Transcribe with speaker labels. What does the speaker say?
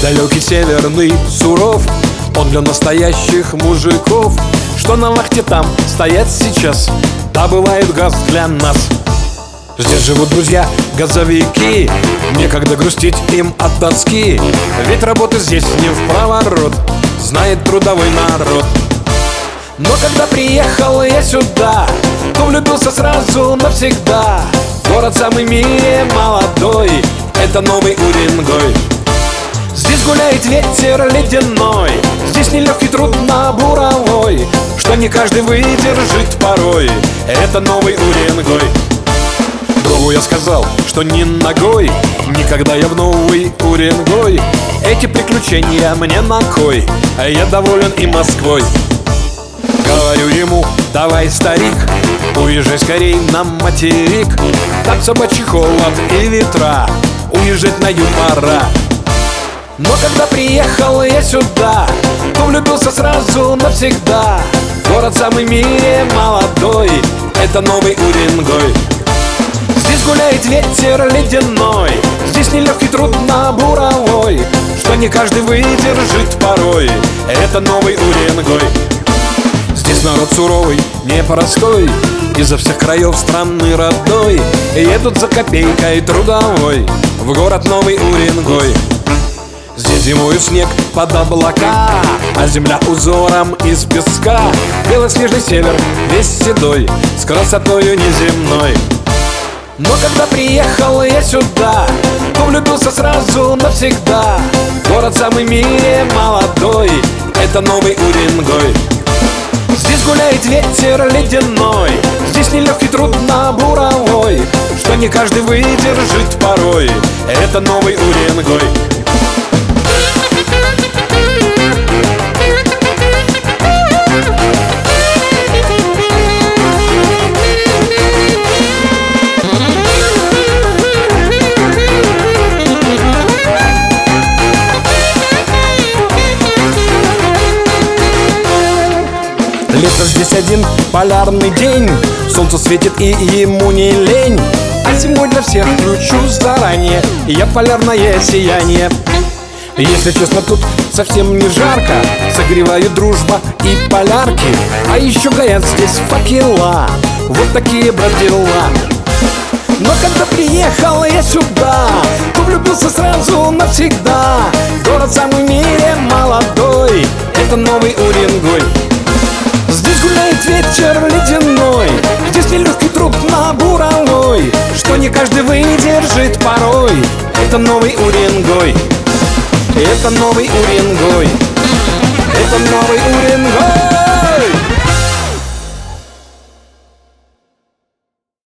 Speaker 1: Далекий северный суров, он для настоящих мужиков, что на вахте там стоят сейчас, добывают газ для нас. Здесь живут друзья, газовики, некогда грустить им от тоски, ведь работы здесь не впроворот, знает трудовой народ. Но когда приехал я сюда, то влюбился сразу навсегда. Город самый в мире молодой, это новый Уренгой. Здесь гуляет ветер ледяной, здесь нелегкий труд на буровой, что не каждый выдержит порой, это новый Уренгой. Другу я сказал, что ни ногой, никогда я в новый Уренгой. Эти приключения мне на кой, а я доволен и Москвой. Говорю ему: давай, старик, уезжай скорей на материк, там собачий холод и ветра, уезжать на юг пора. Но когда приехал я сюда, то влюбился сразу навсегда. Город самый в мире молодой, это новый Уренгой. Здесь гуляет ветер ледяной, здесь нелегкий труд на буровой, что не каждый выдержит порой, это новый Уренгой. Здесь народ суровый, непростой, изо всех краев страны родной едут за копейкой трудовой в город новый Уренгой. Здесь зимою снег под облака, а земля узором из песка, белоснежный север весь седой, с красотою неземной. Но когда приехал я сюда, то влюбился сразу навсегда. Город самый в мире молодой, это новый Уренгой. Здесь гуляет ветер ледяной, здесь нелегкий труд на буровой, что не каждый выдержит порой, это новый Уренгой. Лето здесь один полярный день, солнце светит и ему не лень, а зимой для всех включу заранее я полярное сияние. Если честно, тут совсем не жарко, согревают дружба и полярки, а еще горят здесь факела, вот такие, брат, дела. Но когда приехал я сюда, то влюбился сразу навсегда. Город самый в мире молодой, это новый Уренгой. Здесь гуляет ветер ледяной, здесь нелегкий труд на буровой, что не каждый выдержит порой, это новый Уренгой. Это новый Уренгой, это новый Уренгой.